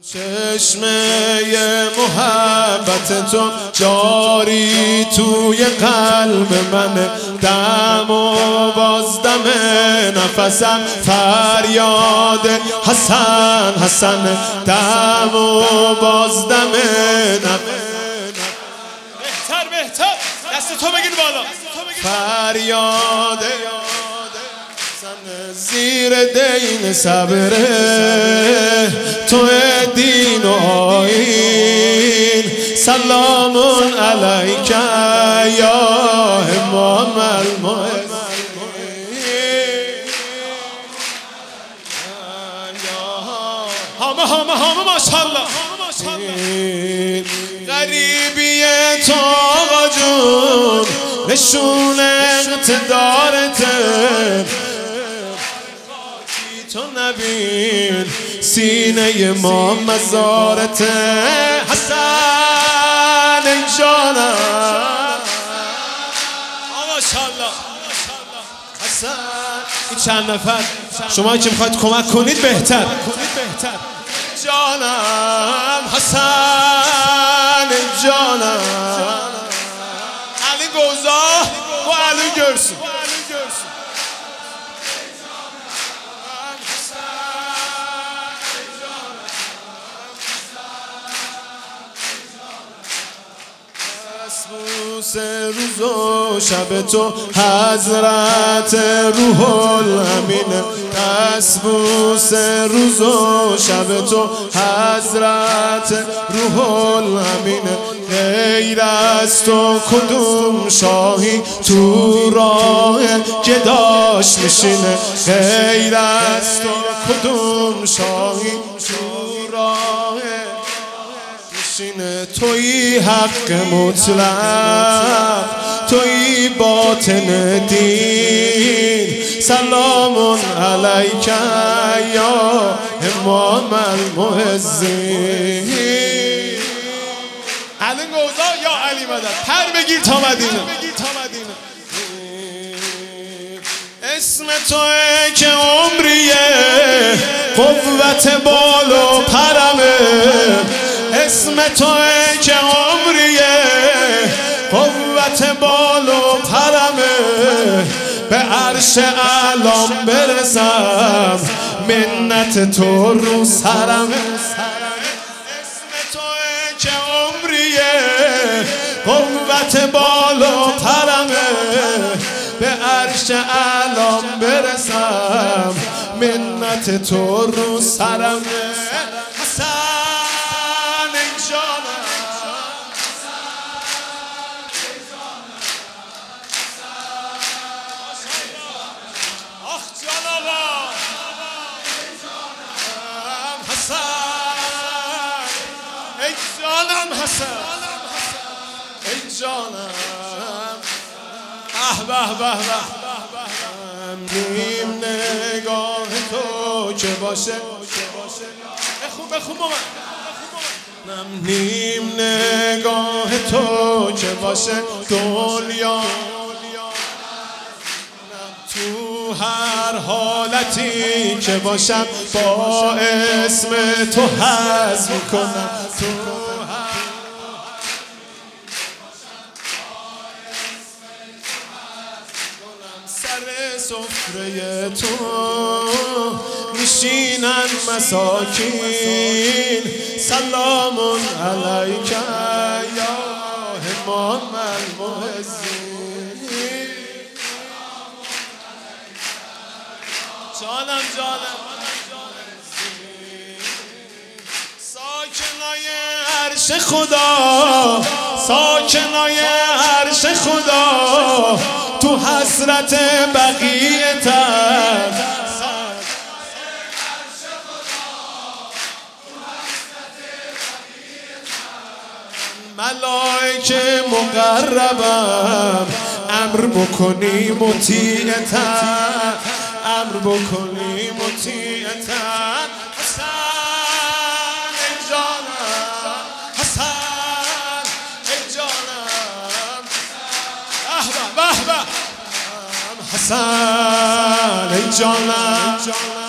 چشمه محبت تو جاری توی قلب من، دم و بازدم نفسم فریاد حسن حسن، دم و بازدم بهتر دست تو بگیر بالا، فریاد زیر دین صبره تو دین و آیین، سلام علیک یا امام المعز. همه ماشاءالله. غریبی تو آقا جون نشون اقتدارته، تو نبین سینه ما مزارته. حسن ای جانم ماشاءالله. حسن این چند نفر شما که میخواید کمک کنید بهتر جانم حسن ای جانم علی گوزا و علی گرسون. بوس روز و شب تو حضرت روح الامین، بوس روز و شب تو حضرت روح الامین. غیر از تو کدوم شاهی تو راه گداش میشینه، غیر از تو کدوم شاهی تو راه توی حق مطلق، توی باطن دین، سلام علیک یا امام المعزین. علی گوزا یا علی مدد، پر بگیر تا مدینه. اسم توئه که عمریه قوت بال و پرمه، اسم توئه که عمریه قوت بال و پرمه، به عرش اعلام برسم منت تو رو سرمه. اسم توئه که عمریه قوت بال و پرمه، به عرش اعلام برسم منت تو رو سرمه. ای جانم حسن، ای جانم به نیم نگاه تو که باشه، بخون نیم نگاه تو که باشه دنیا تو هر حالتی که باشم با اسم تو حظ میکنم. سر سفره تو میشینن مساکین، سلام علیک یا امام المعزین. جانم ساکنای عرش خدا، ساکنای عرش خدا تو حسرت بقیتن، ملائکه مقربم امر بکنی مطیعتن، امر بکنی مطیعتن. حسن ای جانم، حسن ای جانم، به حسن ای جانم.